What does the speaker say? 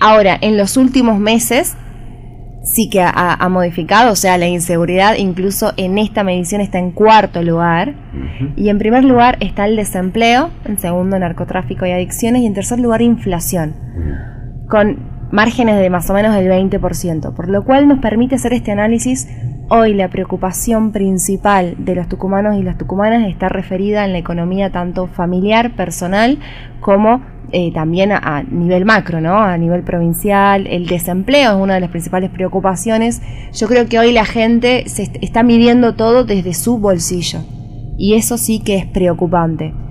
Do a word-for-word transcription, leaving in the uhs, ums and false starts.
Ahora, en los últimos meses sí que ha, ha modificado, o sea, la inseguridad incluso en esta medición está en cuarto lugar, uh-huh. y en primer lugar está el desempleo, en segundo narcotráfico y adicciones, y en tercer lugar inflación, uh-huh. con márgenes de más o menos el veinte por ciento, por lo cual nos permite hacer este análisis. Hoy la preocupación principal de los tucumanos y las tucumanas está referida en la economía tanto familiar, personal, como eh, también a, a nivel macro, ¿no? A nivel provincial. El desempleo es una de las principales preocupaciones. Yo creo que hoy la gente se est- está midiendo todo desde su bolsillo, y eso sí que es preocupante.